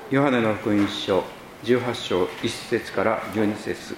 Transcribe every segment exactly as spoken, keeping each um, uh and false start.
ヨハネの福音書じゅうはち章いち節からじゅうに節。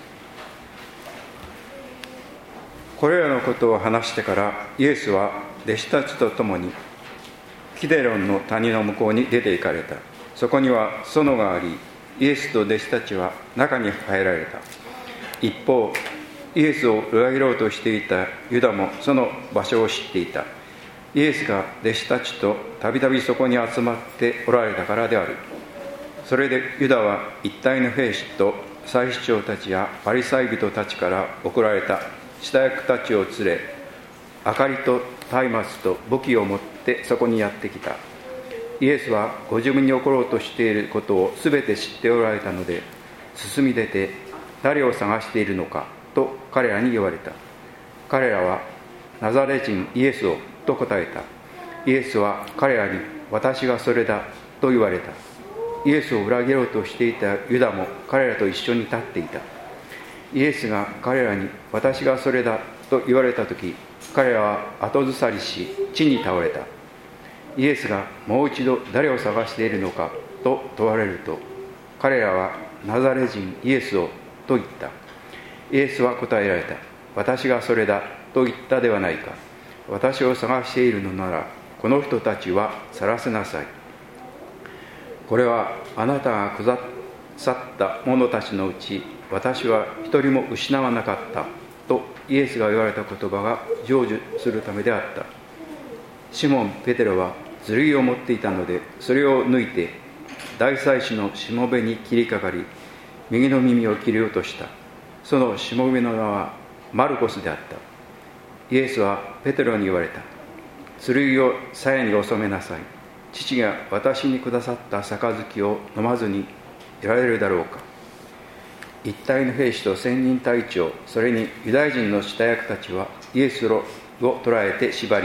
これらのことを話してからイエスは弟子たちと共にキデロンの谷の向こうに出て行かれた。そこには園があり、イエスと弟子たちは中に入られた。一方、イエスを裏切ろうとしていたユダもその場所を知っていた。イエスが弟子たちとたびたびそこに集まっておられたからである。それでユダは一体の兵士と祭司長たちやパリサイ人たちから送られた下役たちを連れ、明かりと松明と武器を持ってそこにやってきた。イエスはご自分に起ころうとしていることをすべて知っておられたので、進み出て誰を探しているのかと彼らに言われた。彼らはナザレ人イエスをと答えた。イエスは彼らに私がそれだと言われた。イエスを裏切ろうとしていたユダも彼らと一緒に立っていた。イエスが彼らに私がそれだと言われたとき、彼らは後ずさりし地に倒れた。イエスがもう一度誰を探しているのかと問われると、彼らはナザレ人イエスをと言った。イエスは答えられた。私がそれだと言ったではないか。私を探しているのならこの人たちは晒せなさい。これはあなたが下さった者たちのうち私は一人も失わなかったとイエスが言われた言葉が成就するためであった。シモン・ペテロは剣を持っていたので、それを抜いて大祭司のしもべに切りかかり、右の耳を切り落とした。そのしもべの名はマルコスであった。イエスはペテロに言われた。剣を鞘に収めなさい。父が私にくださった杯を飲まずにいられるだろうか。一体の兵士と千人隊長、それにユダヤ人の下役たちはイエスを捕らえて縛り、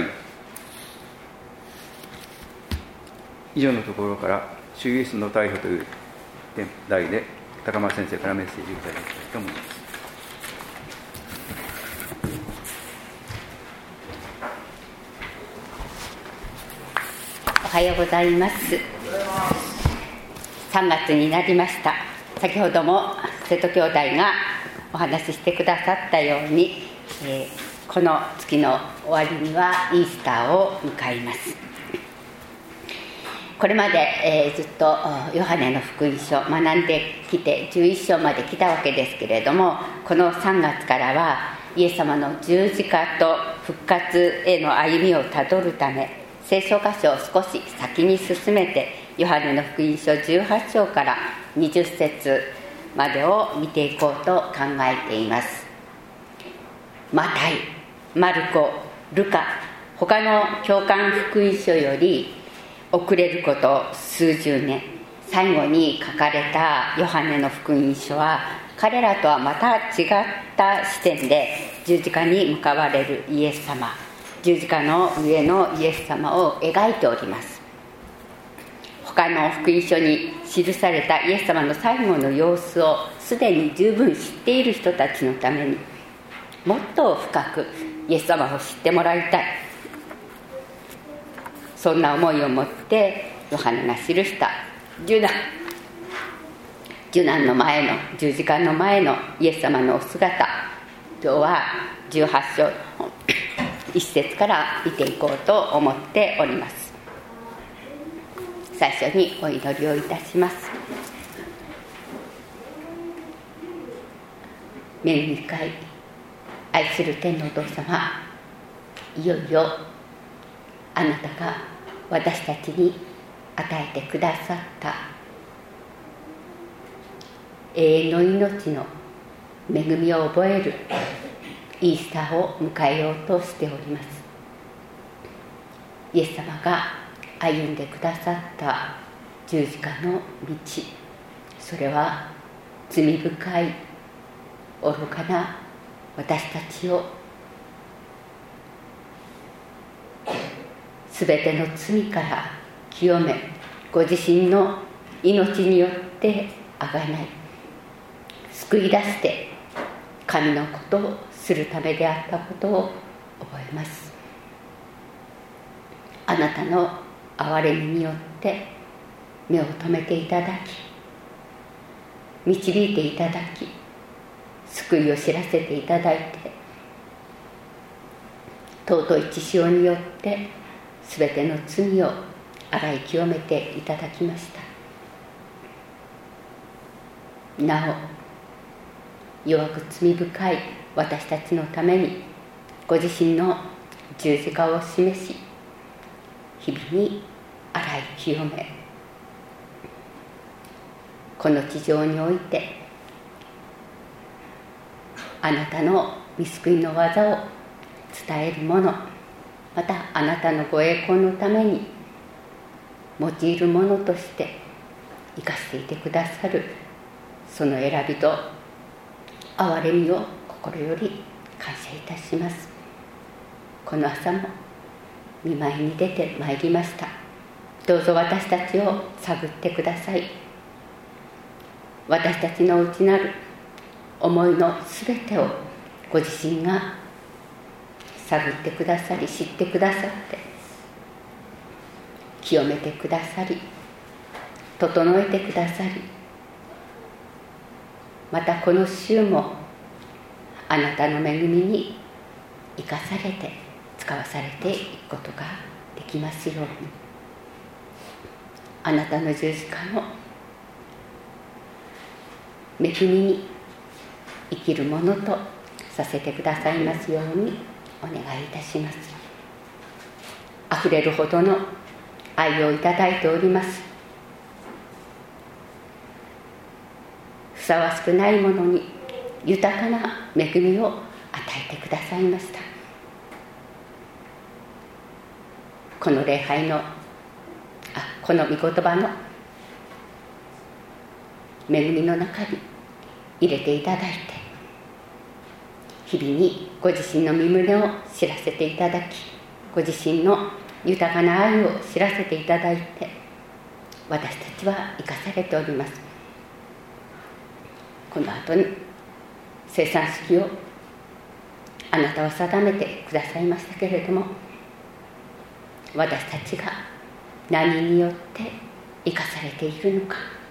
以上のところから主イエスの逮捕という題で高松先生からメッセージをいただきたいと思います。 おはようございます。さんがつになりました。先ほども瀬戸兄弟がお話ししてくださったように、えー、この月の終わりにはイースターを迎えます。これまで、えー、ずっとヨハネの福音書を学んできてじゅういっ章まで来たわけですけれども、このさんがつからはイエス様の十字架と復活への歩みをたどるため、聖書箇所を少し先に進めてヨハネの福音書じゅうはち章からにじゅっ節までを見ていこうと考えています。マタイ、マルコ、ルカ、他の教会福音書より遅れること数十年、最後に書かれたヨハネの福音書は彼らとはまた違った視点で十字架に向かわれるイエス様、十字架の上のイエス様を描いております。他の福音書に記されたイエス様の最後の様子をすでに十分知っている人たちのために、もっと深くイエス様を知ってもらいたい、そんな思いを持ってヨハネが記した受難受難の前の十字架の前のイエス様のお姿、今日はじゅうはち章いち節から見ていこうと思っております。最初にお祈りをいたします。恵み深い愛する天のお父様、いよいよあなたが私たちに与えてくださった永遠の命の恵みを覚えるイースターを迎えようとしております。イエス様が歩んでくださった十字架の道、それは罪深い愚かな私たちをすべての罪から清め、ご自身の命によってあがない救い出して神のことをするためであったことを覚えます。あなたの憐れみによって目を留めていただき、導いていただき、救いを知らせていただいて、尊い血潮によってすべての罪を洗い清めていただきました。なお弱く罪深い私たちのためにご自身の十字架を示し、日々に洗い清め、この地上においてあなたの御救いの技を伝える者、またあなたのご栄光のために用いる者として生かしていてくださる、その選びと憐れみを心より感謝いたします。この朝も御前に出てまいりました。どうぞ私たちを探ってください。私たちの内なる思いのすべてをご自身が探ってくださり、知ってくださって、清めてくださり、整えてくださり、またこの週もあなたの恵みに生かされて使わされていくことができますように、あなたの十字架の恵みに生きるものとさせてくださいますようにお願いいたします。あふれるほどの愛をいただいております。ふさわしくないものに豊かな恵みを与えてくださいました。この礼拝のあこの御言葉の恵みの中に入れていただいて、日々にご自身の身旨を知らせていただき、ご自身の豊かな愛を知らせていただいて、私たちは生かされております。この後に生産式をあなたは定めてくださいましたけれども、私たちが何によって生かされているのか、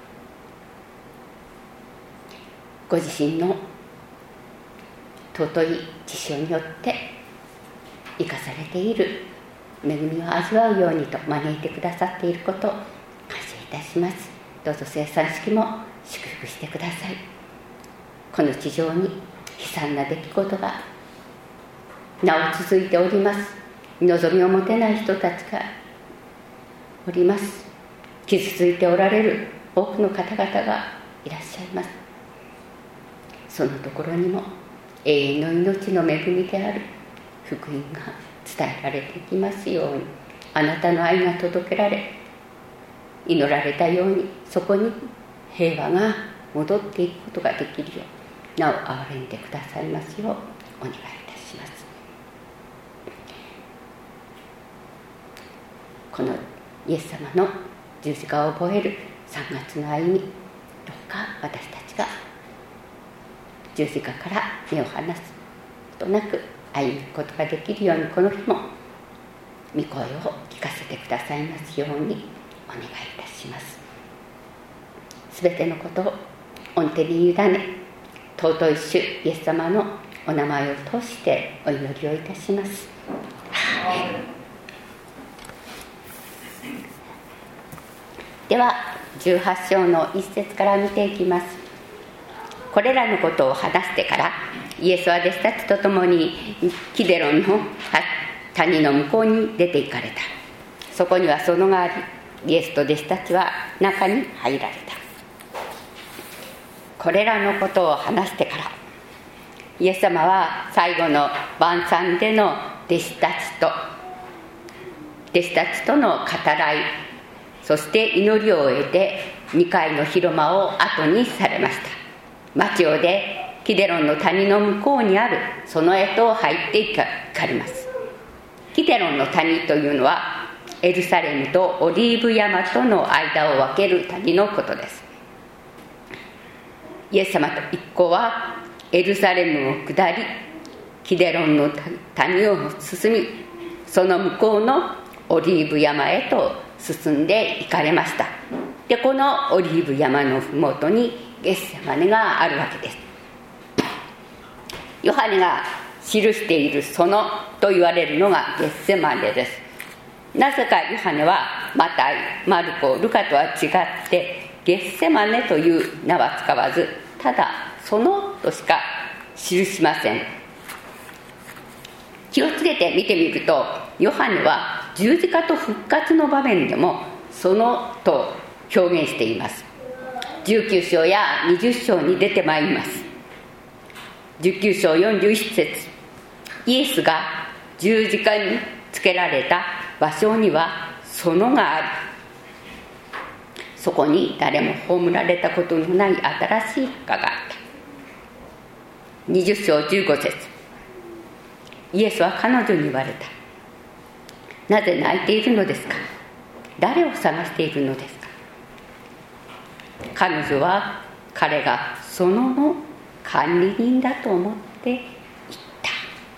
ご自身の尊い血潮によって生かされている恵みを味わうようにと招いてくださっていることを感謝いたします。どうぞ生産式も祝福してください。この地上に悲惨な出来事がなお続いております。望みを持てない人たちがおります。傷ついておられる多くの方々がいらっしゃいます。そのところにも永遠の命の恵みである福音が伝えられていきますように、あなたの愛が届けられ、祈られたようにそこに平和が戻っていくことができるよう、なお憐れんでくださいますようお願いいたします。このイエス様の十字架を覚えるさんがつの歩み、どうか私たちが十字架から目を離すことなく歩むことができるように、この日も御声を聞かせてくださいますようにお願いいたします。すべてのことを御手に委ね、尊い主イエス様のお名前を通してお祈りをいたします。ではじゅうはっ章の一節から見ていきます。これらのことを話してからイエスは弟子たちと共にキデロンの谷の向こうに出て行かれた。そこには園があり、イエスと弟子たちは中に入られた。これらのことを話してからイエス様は最後の晩餐での弟子たちと弟子たちとの語らい、そして祈りを終えてにかいの広間を後にされました。町を出、キデロンの谷の向こうにある園へと入っていかれます。キデロンの谷というのはエルサレムとオリーブ山との間を分ける谷のことです。イエス様と一行はエルサレムを下り、キデロンの谷を進み、その向こうのオリーブ山へと進んで行かれました。 でこのオリーブ山のふもとにゲッセマネがあるわけです。ヨハネが記しているそのと言われるのがゲッセマネです。なぜかヨハネはマタイ、マルコ、ルカとは違ってゲッセマネという名は使わず、ただそのとしか記しません。気をつけて見てみると、ヨハネは十字架と復活の場面でもそのと表現しています。じゅうきゅう章やにじゅう章に出てまいります。じゅうきゅう章よんじゅういち節、イエスが十字架につけられた場所には園があり、そこに誰も葬られたことのない新しい墓があった。にじゅう章じゅうご節、イエスは彼女に言われた。なぜ泣いているのですか？誰を探しているのですか？彼女は彼が園の管理人だと思って言った。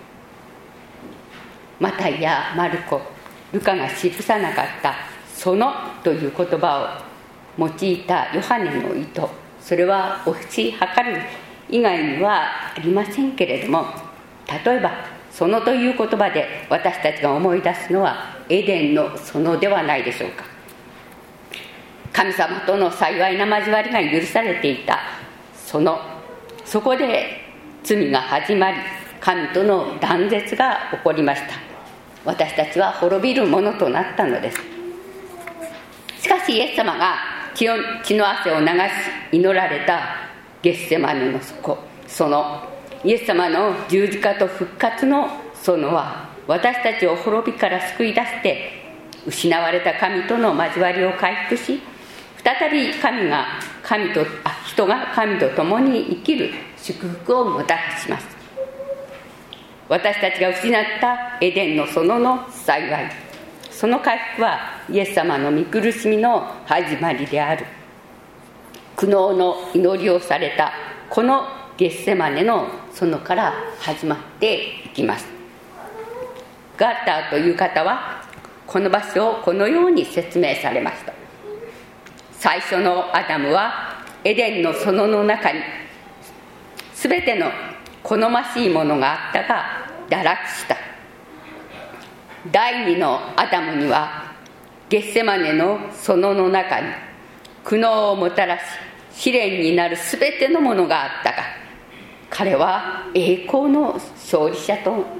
マタイやマルコ、ルカが記さなかった園という言葉を用いたヨハネの意図、それは推し量る以外にはありませんけれども、例えば園という言葉で私たちが思い出すのはエデンの園ではないでしょうか。神様との幸いな交わりが許されていた園、そこで罪が始まり、神との断絶が起こりました。私たちは滅びるものとなったのです。しかしイエス様が血の、血の汗を流し祈られたゲッセマネの底、そのイエス様の十字架と復活の園は、私たちを滅びから救い出して失われた神との交わりを回復し、再び神が神とあ人が神と共に生きる祝福をもたらします。私たちが失ったエデンの園の幸い、その回復はイエス様の御苦しみの始まりである。苦悩の祈りをされたこのゲッセマネの園から始まっていきます。ガーターという方はこの場所をこのように説明されました。最初のアダムはエデンの園の中にすべての好ましいものがあったが堕落した。第二のアダムにはゲッセマネの園の中に苦悩をもたらし試練になるすべてのものがあったが、彼は栄光の勝利者となった。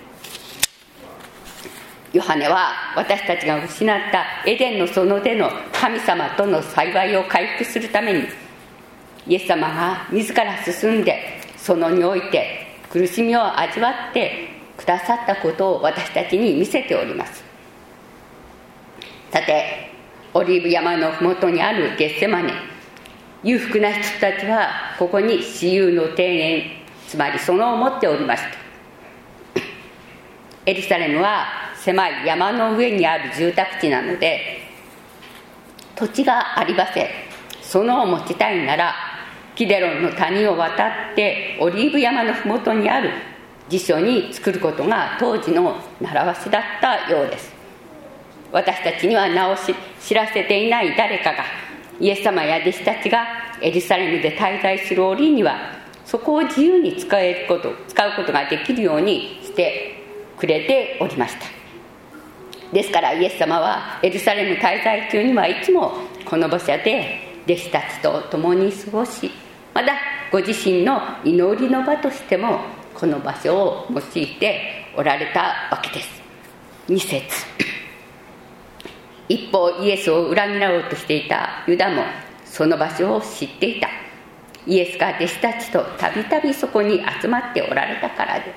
ヨハネは私たちが失ったエデンの園での神様との幸いを回復するために、イエス様が自ら進んで園において苦しみを味わってくださったことを私たちに見せております。さて、オリーブ山のふもとにあるゲッセマネ、裕福な人たちはここに私有の庭園、つまり園を持っておりました。エルサレムは狭い山の上にある住宅地なので土地がありません。園を持ちたいならキデロンの谷を渡ってオリーブ山のふもとにある寺所に作ることが当時の習わしだったようです。私たちには名を知らせていない誰かがイエス様や弟子たちがエルサレムで滞在する折にはそこを自由に使えること使うことができるようにしてくれておりました。ですからイエス様はエルサレム滞在中にはいつもこの場所で弟子たちと共に過ごし、またご自身の祈りの場としてもこの場所を用いておられたわけです。に節、一方イエスを裏切ろうとしていたユダもその場所を知っていた。イエスが弟子たちとたびたびそこに集まっておられたからである。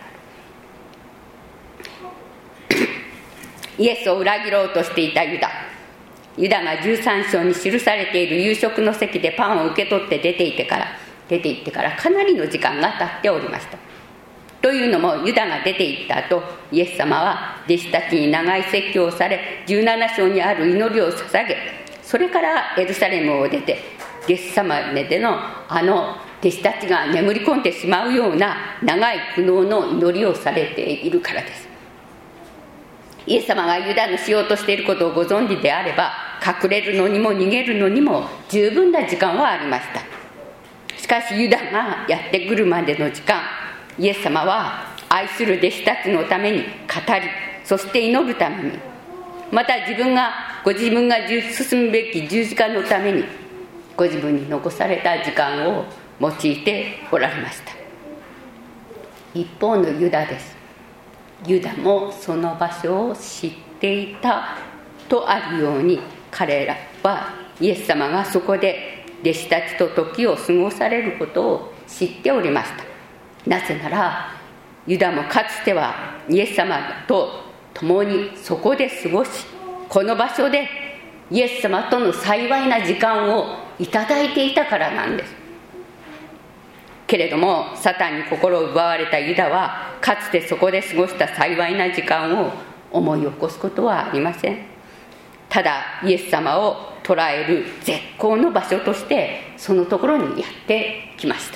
イエスを裏切ろうとしていたユダユダがじゅうさん章に記されている夕食の席でパンを受け取って出ていってから出て行ってからかなりの時間が経っておりました。というのもユダが出て行った後、イエス様は弟子たちに長い説教をされじゅうなな章にある祈りを捧げ、それからエルサレムを出てゲッセマネでのあの弟子たちが眠り込んでしまうような長い苦悩の祈りをされているからです。イエス様がユダのしようとしていることをご存知であれば、 隠れるのにも逃げるのにも十分な時間はありました。しかしユダがやってくるまでの時間、イエス様は愛する弟子たちのために語り、そして祈るために、また自分がご自分が進むべき十字架のためにご自分に残された時間を用いておられました。一方のユダです。ユダもその場所を知っていたとあるように、彼らはイエス様がそこで弟子たちと時を過ごされることを知っておりました。なぜならユダもかつてはイエス様と共にそこで過ごし、この場所でイエス様との幸いな時間をいただいていたからなんです。けれどもサタンに心を奪われたユダは、かつてそこで過ごした幸いな時間を思い起こすことはありません。ただイエス様を捉える絶好の場所としてそのところにやってきました。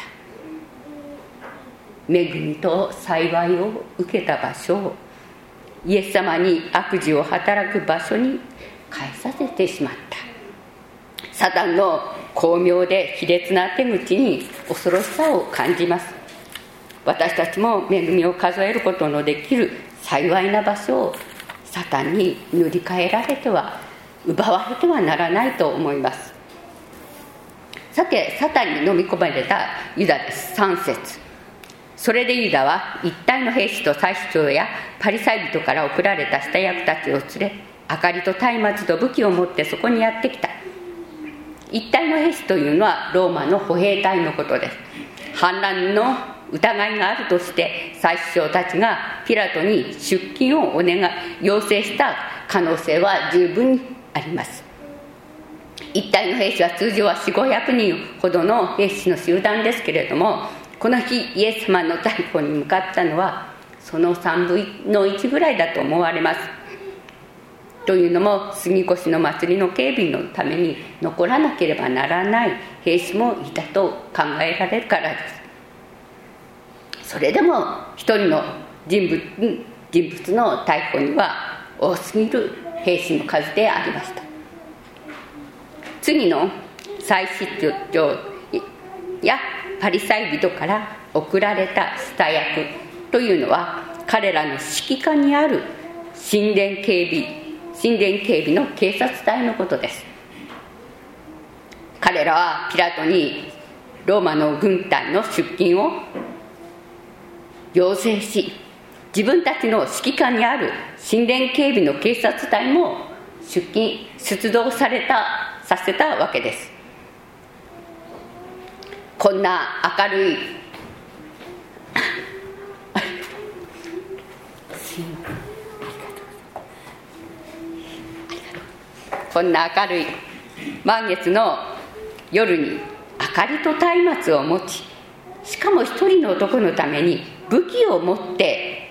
恵みと幸いを受けた場所をイエス様に悪事を働く場所に変えさせてしまった。サタンの巧妙で卑劣な手口に恐ろしさを感じます。私たちも恵みを数えることのできる幸いな場所をサタンに塗り替えられては奪われてはならないと思います。さてサタンに飲み込まれたユダです。さん節。それでユダは一体の兵士と祭司長やパリサイ人から送られた下役たちを連れ、明かりと松明と武器を持ってそこにやってきた。一体の兵士というのはローマの歩兵隊のことです。反乱の疑いがあるとして祭司長たちがピラトに出勤をお願い要請した可能性は十分にあります。一体の兵士は通常はよんひゃくごひゃくにんほどの兵士の集団ですけれども、この日イエス様の逮捕に向かったのはそのさんぶんのいちぐらいだと思われます。というのも杉越の祭りの警備のために残らなければならない兵士もいたと考えられるからです。それでも一人の人物、人物の逮捕には多すぎる兵士の数でありました。次の祭司長やパリサイ人から送られた下役というのは彼らの指揮下にある神殿警備神殿警備の警察隊のことです。彼らはピラトにローマの軍隊の出勤を要請し、自分たちの指揮下にある神殿警備の警察隊も出勤出動されたさせたわけです。こんな明るいこんな明るい満月の夜に明かりと松明を持ち、しかも一人の男のために武器を持って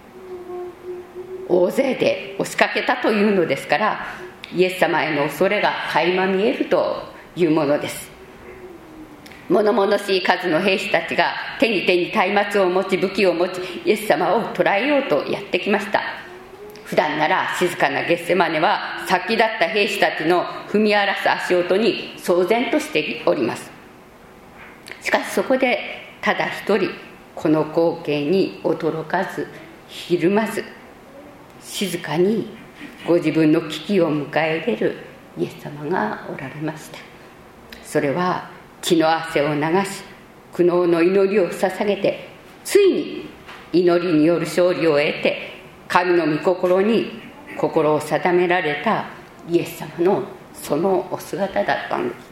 大勢で押しかけたというのですから、イエス様への恐れが垣間見えるというものです。物々しい数の兵士たちが手に手に松明を持ち武器を持ちイエス様を捕らえようとやってきました。普段なら静かなゲッセマネは殺気立った兵士たちの踏み荒らす足音に騒然としております。しかしそこでただ一人この光景に驚かずひるまず静かにご自分の危機を迎え入れるイエス様がおられました。それは血の汗を流し苦悩の祈りを捧げて、ついに祈りによる勝利を得て神の御心に心を定められたイエス様のそのお姿だったんです。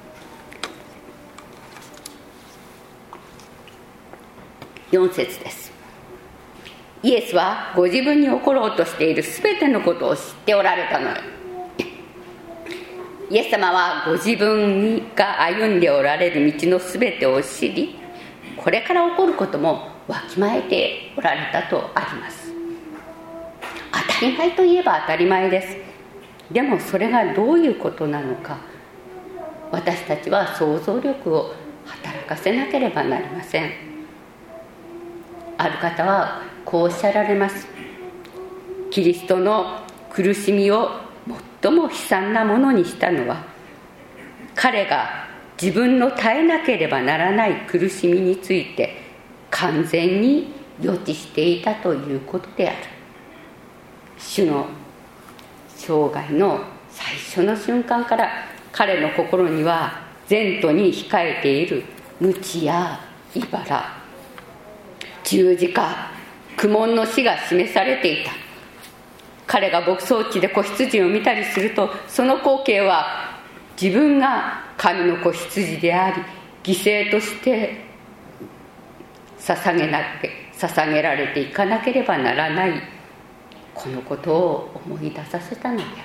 よん節です。イエスはご自分に起ころうとしているすべてのことを知っておられたのよ。イエス様はご自分が歩んでおられる道のすべてを知り、これから起こることもわきまえておられたとあります。当たり前といえば当たり前です。でもそれがどういうことなのか、私たちは想像力を働かせなければなりません。ある方はこうおっしゃられます。キリストの苦しみを最も悲惨なものにしたのは、彼が自分の耐えなければならない苦しみについて完全に予知していたということである。主の生涯の最初の瞬間から彼の心には前途に控えている無知や茨、十字架、苦悶の死が示されていた。彼が牧草地で子羊を見たりすると、その光景は自分が神の子羊であり、犠牲として捧げな捧げられていかなければならない、このことを思い出させたのである。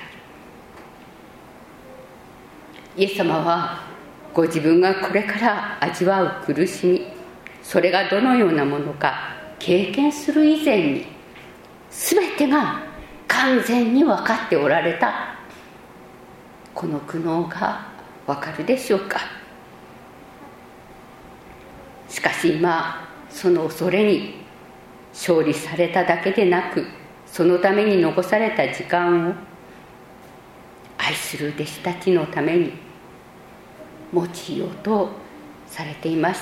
イエス様はご自分がこれから味わう苦しみ、それがどのようなものか経験する以前に、全てが完全に分かっておられた。この苦悩が分かるでしょうか。しかし今、その恐れに勝利されただけでなく、そのために残された時間を愛する弟子たちのために用いようとされていました。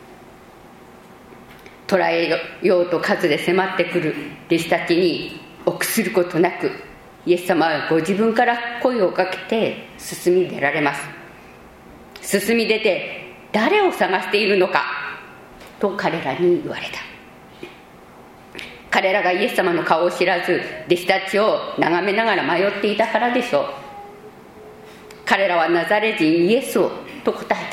捕らえようと数で迫ってくる弟子たちに臆することなく、イエス様はご自分から声をかけて進み出られます。進み出て、誰を探しているのかと彼らに言われた。彼らがイエス様の顔を知らず、弟子たちを眺めながら迷っていたからでしょう。彼らはナザレ人イエスをと答え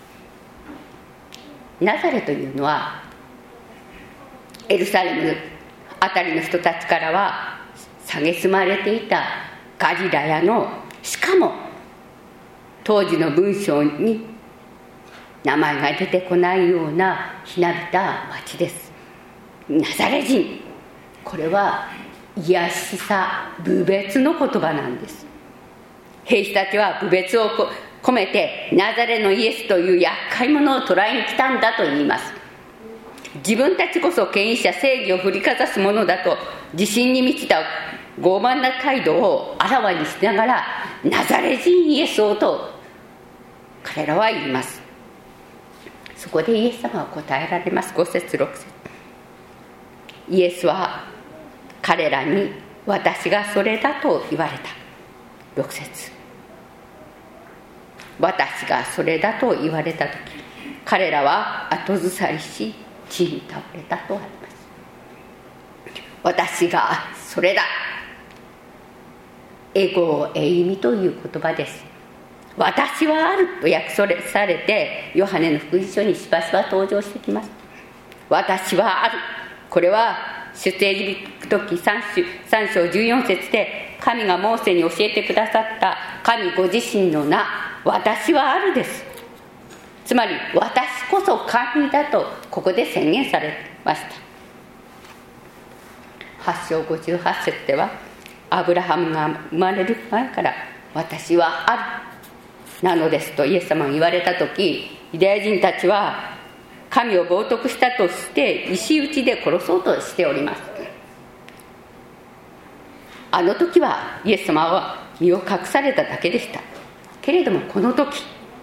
た。ナザレというのは、エルサレムあたりの人たちからは蔑まれていたガリラヤの、しかも当時の文章に名前が出てこないようなひなびた町です。ナザレ人、これは卑しさ、侮蔑の言葉なんです。兵士たちは侮蔑を込めて、ナザレのイエスという厄介者を捕らえに来たんだと言います。自分たちこそ権威者、正義を振りかざすものだと自信に満ちた傲慢な態度をあらわにしながら、ナザレ人イエスをと彼らは言います。そこでイエス様は答えられます。ご節ろく節、イエスは彼らに、私がそれだと言われた。ろく節、私がそれだと言われたとき、彼らは後ずさりし地に倒れたとあります。私がそれだ、エゴエイミという言葉です。私はあると訳されて、ヨハネの福音書にしばしば登場してきます。私はある、これは出エジプト記 3, 3章じゅうよん節で神がモーセに教えてくださった神ご自身の名、私はあるです。つまり私こそ神だとここで宣言されました。はち章ごじゅうはち節では、アブラハムが生まれる前から私はあるなのですとイエス様が言われたとき、ユダヤ人たちは神を冒涜したとして石打ちで殺そうとしております。あの時はイエス様は身を隠されただけでした。けれどもこの時、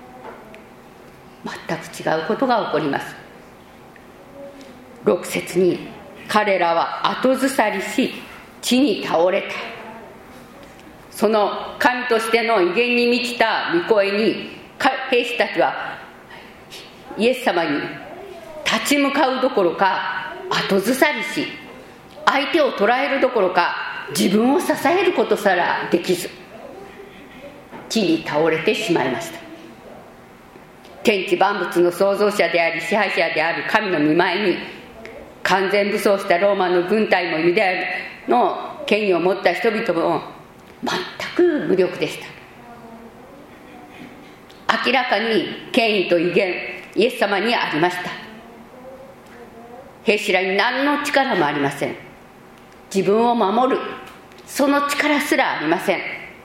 全く違うことが起こります。ろく節に、彼らは後ずさりし地に倒れた。その神としての威厳に満ちた御声に、兵士たちはイエス様に立ち向かうどころか後ずさりし、相手を捕らえるどころか自分を支えることすらできず、地に倒れてしまいました。天地万物の創造者であり支配者である神の御前に、完全武装したローマの軍隊もユダヤの権威を持った人々も全く無力でした。明らかに権威と威厳、イエス様にありました。兵士らに何の力もありません。自分を守るその力すらありません。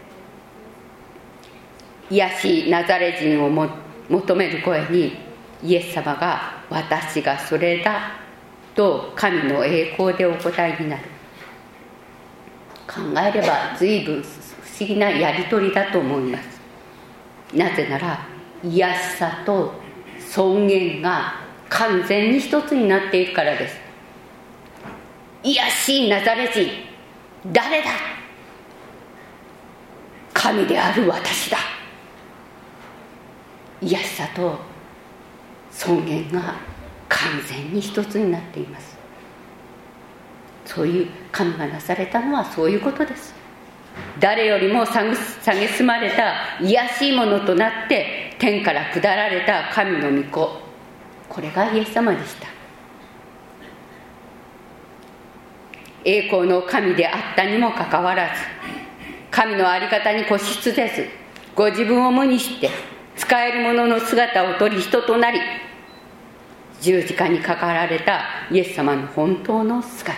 癒しナザレ人をも求める声に、イエス様が私がそれだと神の栄光でお答えになる。考えれば随分不思議なやり取りだと思います。なぜなら癒しさと尊厳が完全に一つになっているからです。癒しいナザレ人、誰だ？神である私だ。癒しさと尊厳が完全に一つになっています。そういう神がなされたのはそういうことです。誰よりも蔑まれた癒しいものとなって天から下られた神の御子、これがイエス様でした。栄光の神であったにもかかわらず、神の在り方に固執せず、ご自分を無にして使える者の姿を取り人となり、十字架にかかられたイエス様の本当の姿、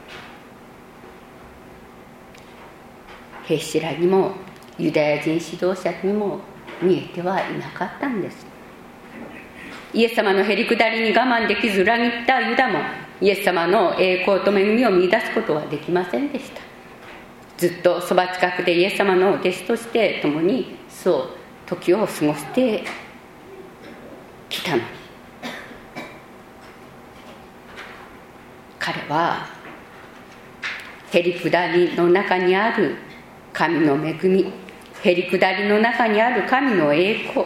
兵士らにもユダヤ人指導者にも見えてはいなかったんです。イエス様のへりくだりに我慢できず裏切ったユダもイエス様の栄光と恵みを見出すことはできませんでした。ずっとそば近くでイエス様の弟子として共にそう時を過ごしてきたのに、彼はへりくだりの中にある神の恵み、へりくだりの中にある神の栄光、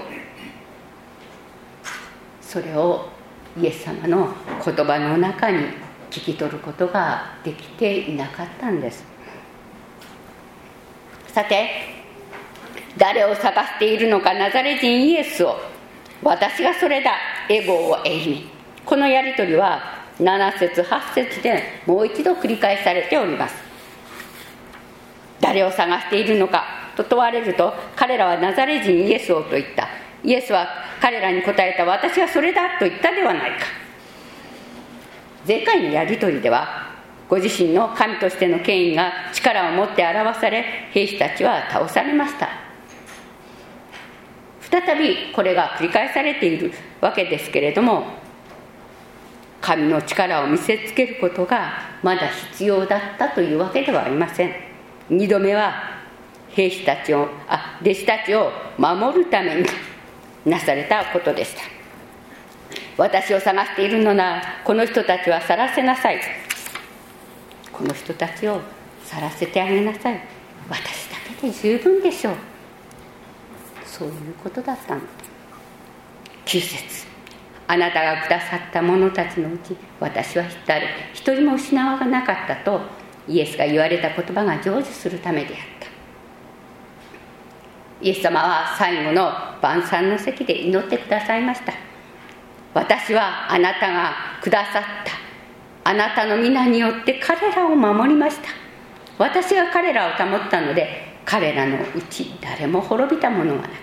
それをイエス様の言葉の中に聞き取ることができていなかったんです。さて、誰を探しているのか、ナザレ人イエスを、私がそれだ、エゴをエイミ。このやり取りはなな節はち節でもう一度繰り返されております。誰を探しているのかと問われると、彼らはナザレ人イエスをと言った。イエスは彼らに答えた。私はそれだと言ったではないか。前回のやり取りではご自身の神としての権威が力を持って表され、兵士たちは倒されました。再びこれが繰り返されているわけですけれども、神の力を見せつけることがまだ必要だったというわけではありません。二度目は兵士たちをあ弟子たちを守るためになされたことでした。私を探しているのなら、この人たちは去らせなさい。この人たちを去らせてあげなさい。私だけで十分でしょう。そういうことだったの。きゅう節、あなたがくださった者たちのうち私は誰一人も失わなかったとイエスが言われた言葉が成就するためであった。イエス様は最後の晩餐の席で祈ってくださいました。私はあなたがくださったあなたの皆によって彼らを守りました。私が彼らを保ったので、彼らのうち誰も滅びたものはなく、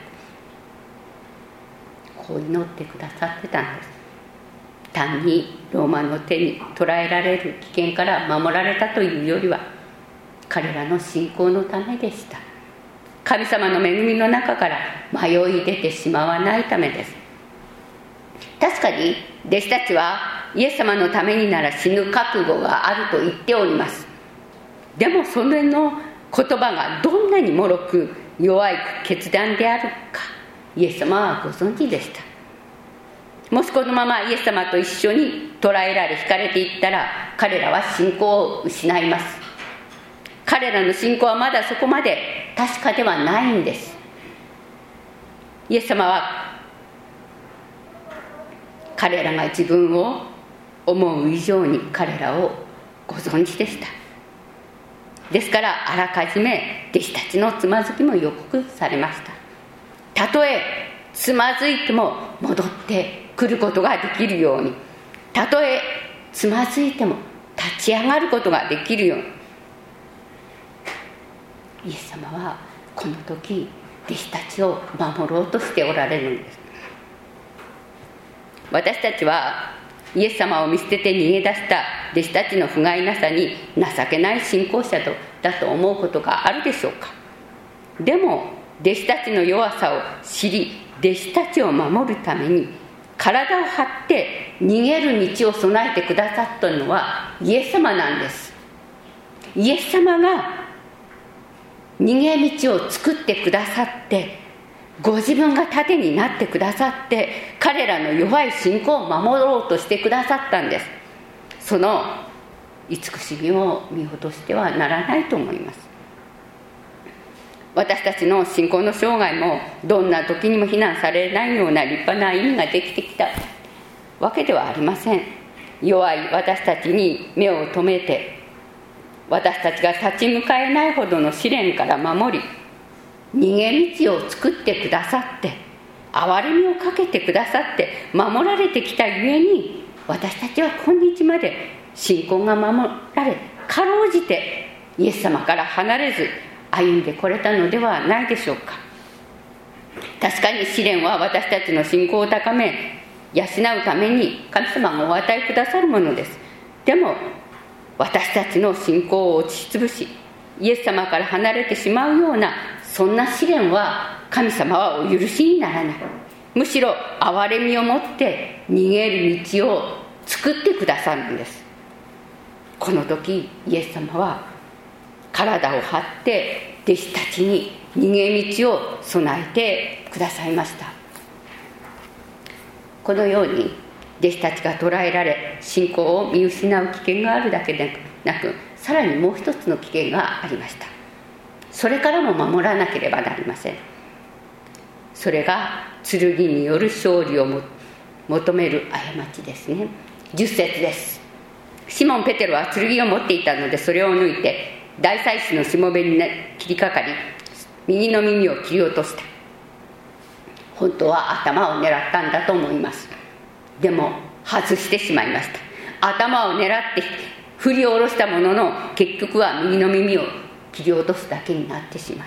こう祈ってくださってたんです。単にローマの手に捕らえられる危険から守られたというよりは、彼らの信仰のためでした。神様の恵みの中から迷い出てしまわないためです。確かに弟子たちはイエス様のためになら死ぬ覚悟があると言っております。でもそれの言葉がどんなに脆く弱い決断であるか、イエス様はご存知でした。もしこのままイエス様と一緒に捕らえられ引かれていったら、彼らは信仰を失います。彼らの信仰はまだそこまで確かではないんです。イエス様は彼らが自分を思う以上に彼らをご存知でした。ですからあらかじめ弟子たちのつまずきも予告されました。たとえつまずいても戻ってくることができるように、たとえつまずいても立ち上がることができるように、イエス様はこの時弟子たちを守ろうとしておられるんです。私たちはイエス様を見捨てて逃げ出した弟子たちの不甲斐なさに情けない信仰者だと思うことがあるでしょうか。でも弟子たちの弱さを知り、弟子たちを守るために体を張って逃げる道を備えてくださったのはイエス様なんです。イエス様が逃げ道を作ってくださって、ご自分が盾になってくださって、彼らの弱い信仰を守ろうとしてくださったんです。その慈しみを見落としてはならないと思います。私たちの信仰の生涯もどんな時にも非難されないような立派な歩みができてきたわけではありません。弱い私たちに目を留めて、私たちが立ち向かえないほどの試練から守り、逃げ道を作ってくださって、憐れみをかけてくださって守られてきたゆえに、私たちは今日まで信仰が守られ、かろうじてイエス様から離れず歩んでこれたのではないでしょうか。確かに試練は私たちの信仰を高め養うために神様がお与えくださるものです。でも私たちの信仰を押しつぶし、イエス様から離れてしまうようなそんな試練は神様はお許しにならない。むしろ憐れみを持って逃げる道を作ってくださるんです。この時イエス様は体を張って弟子たちに逃げ道を備えてくださいました。このように弟子たちが捕らえられ、信仰を見失う危険があるだけでなく、さらにもう一つの危険がありました。それからも守らなければなりません。それが剣による勝利をも求める過ちですね。じゅっ節です。シモン・ペテロは剣を持っていたので、それを抜いて大祭司のしもべに切りかかり、右の耳を切り落とした。本当は頭を狙ったんだと思います。でも外してしまいました。頭を狙って振り下ろしたものの、結局は右の耳を切り落とすだけになってしまった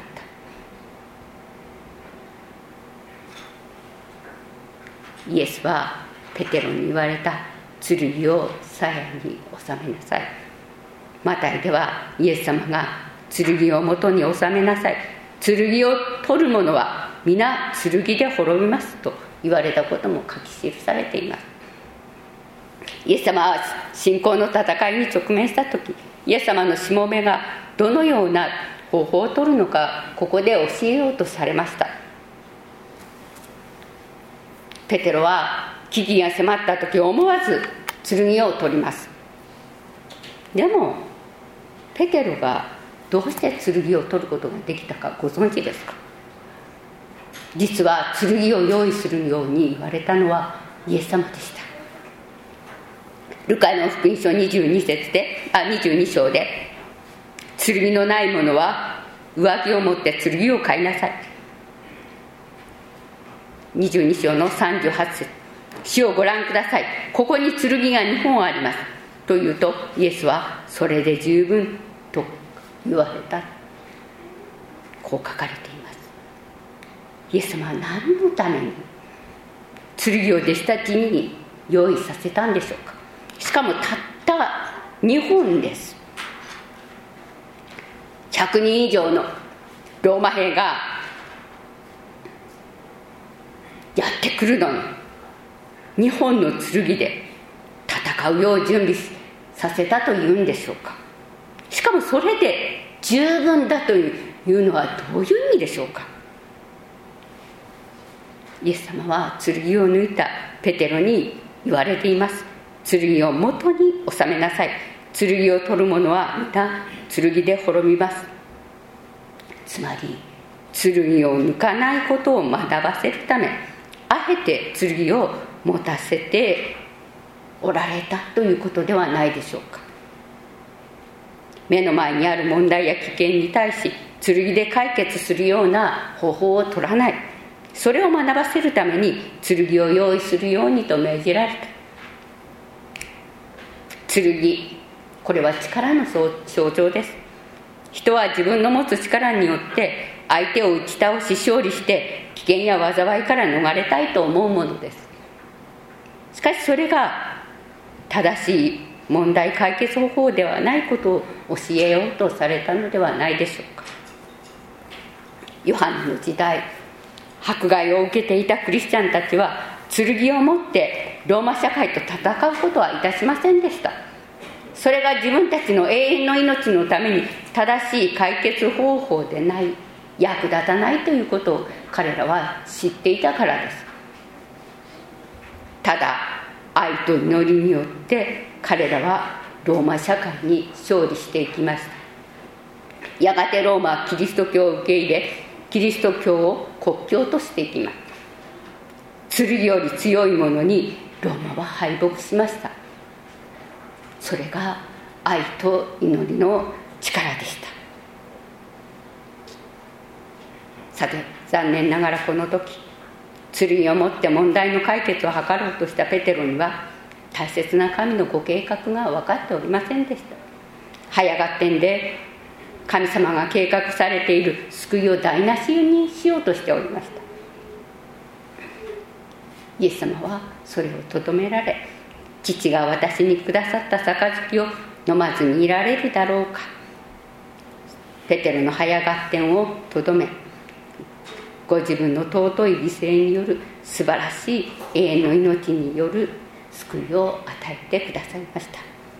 。イエスはペテロに言われた。剣を鞘に収めなさい。マタイではイエス様が剣を元に収めなさい、剣を取る者は皆剣で滅びますと言われたことも書き記されています。イエス様は信仰の戦いに直面したとき、イエス様のしもべがどのような方法を取るのか、ここで教えようとされました。ペテロは危機が迫ったとき、思わず剣を取ります。でもペテロがどうして剣を取ることができたかご存知ですか？実は剣を用意するように言われたのはイエス様でした。ルカの福音書にじゅうに節であにじゅうに章で、剣のない者は上着を持って剣を買いなさい。にじゅうに章のさんじゅうはち節、主をご覧ください、ここに剣がにほんありますと言うと、イエスはそれで十分と言われた。こう書かれています。イエス様は何のために剣を弟子たちに用意させたんでしょうか？しかもたったにほんです。ひゃくにん以上のローマ兵がやってくるのににほんの剣で戦うよう準備させたというんでしょうか？しかもそれで十分だというのはどういう意味でしょうか？イエス様は剣を抜いたペテロに言われています。剣を元に収めなさい。剣を取る者は皆剣で滅びます。つまり剣を抜かないことを学ばせるため、あえて剣を持たせておられたということではないでしょうか。目の前にある問題や危険に対し剣で解決するような方法を取らない、それを学ばせるために剣を用意するようにと命じられた。剣、これは力の象徴です。人は自分の持つ力によって相手を打ち倒し勝利して危険や災いから逃れたいと思うものです。しかしそれが正しい問題解決方法ではないことを教えようとされたのではないでしょうか。ヨハネの時代、迫害を受けていたクリスチャンたちは剣を持ってローマ社会と戦うことはいたしませんでした。 それが自分たちの永遠の命のために正しい解決方法でない、役立たないということを彼らは知っていたからです。ただ愛と祈りによって彼らはローマ社会に勝利していきました。やがてローマはキリスト教を受け入れ、キリスト教を国教としていきます。剣より強いものにローマは敗北しました。それが愛と祈りの力でした。さて、残念ながらこの時、剣を持って問題の解決を図ろうとしたペテロには大切な神のご計画が分かっておりませんでした。早合点で神様が計画されている救いを台無しにしようとしておりました。イエス様はそれをとどめられ、父が私にくださった杯を飲まずにいられるだろうか。ペテロの早合点をとどめ、ご自分の尊い犠牲による素晴らしい永遠の命による救いを与えてくださいました。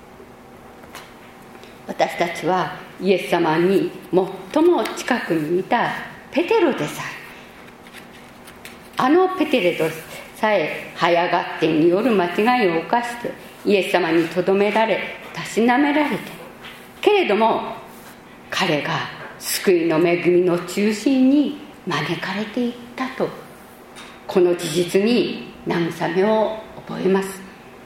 私たちはイエス様に最も近くにいたペテロでさえ、あのペテロでさえ早合点による間違いを犯してイエス様にとどめられ、たしなめられて、けれども彼が救いの恵みの中心に招かれていったと、この事実に慰めを覚えます。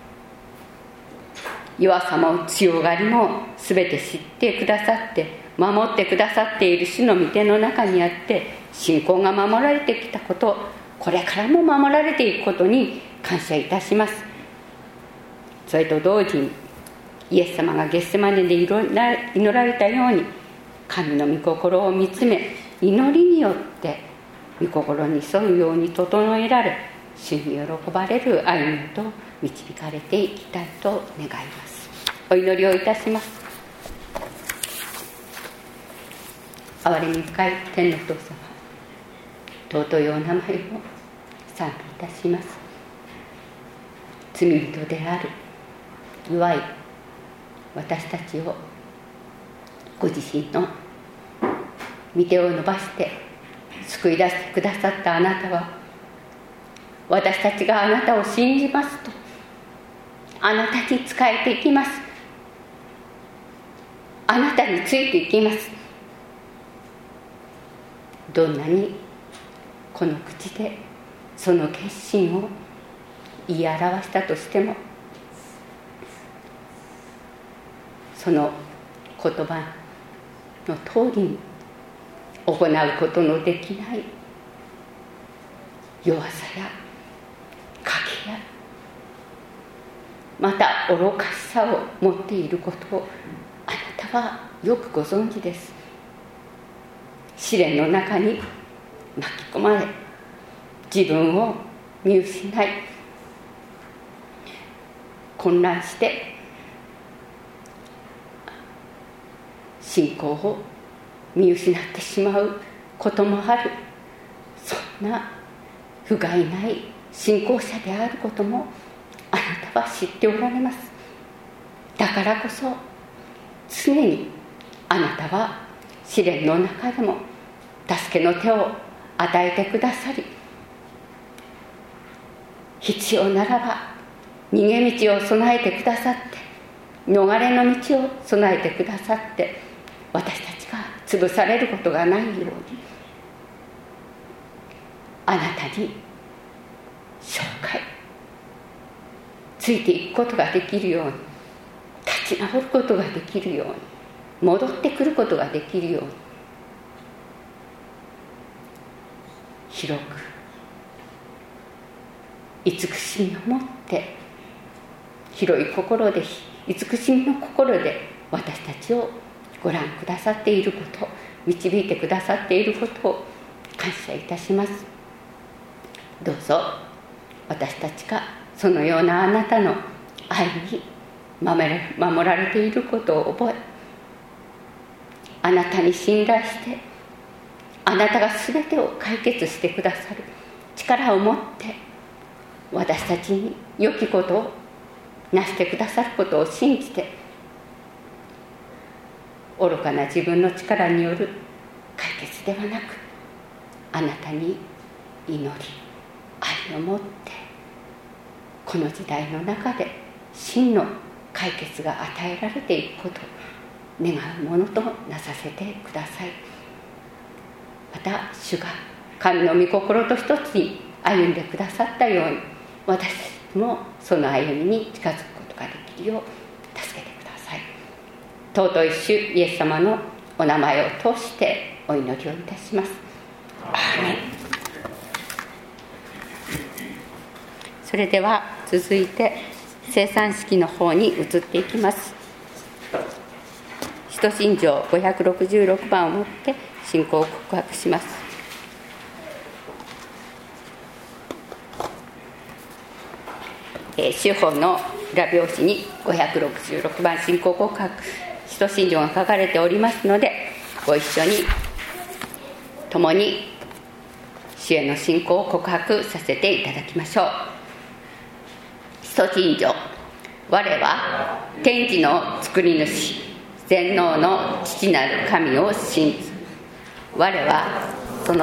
弱さも強がりもすべて知ってくださって守ってくださっている主の御手の中にあって、信仰が守られてきたこと、これからも守られていくことに感謝いたします。それと同時にイエス様がゲッセマネで祈られたように、神の御心を見つめ祈りによって御心に沿うように整えられ、主に喜ばれる歩みと導かれていきたいと願います。お祈りをいたします。憐れみ深い天のお父様、尊いお名前を賛美いたします。罪人である弱い私たちをご自身の御手を伸ばして救い出してくださったあなたは、私たちがあなたを信じますとあなたに仕えていきます。あなたについていきます。どんなにこの口でその決心を言い表したとしても、その言葉の通りに行うことのできない弱さや賭けや、また愚かしさを持っていることをあなたはよくご存知です。試練の中に巻き込まれ、自分を見失い混乱して信仰を見失ってしまうこともある。そんな不甲斐ない信仰者であることもあなたは知っておられます。だからこそ常にあなたは試練の中でも助けの手を与えてくださり、必要ならば逃げ道を備えてくださって、逃れの道を備えてくださって、私たちが潰されることがないように、あなたに生涯ついていくことができるように、立ち直ることができるように、戻ってくることができるように、広く慈しみを持って、広い心で慈しみの心で私たちをご覧くださっていること、導いてくださっていることを感謝いたします。どうぞ私たちがそのようなあなたの愛に守られていることを覚え、あなたに信頼して、あなたが全てを解決してくださる力を持って、私たちに良きことをなしてくださることを信じて、 愚かな自分の力による解決ではなく、あなたに祈り愛を持ってこの時代の中で真の解決が与えられていくことを願うものとなさせてください。また主が神の御心と一つに歩んでくださったように、私もその歩みに近づくことができるよう助けてください。尊い主イエス様のお名前を通してお祈りをいたします。アーメン。それでは続いて聖餐式の方に移っていきます。使徒信条ごひゃくろくじゅうろくばんをもって信仰を告白します。えー、司法の裏表紙にごひゃくろくじゅうろくばん信仰告白、使徒信条が書かれておりますので、ご一緒に共に主への信仰を告白させていただきましょう。使徒信条。我は天地の作り主、全能の父なる神を信ず。我は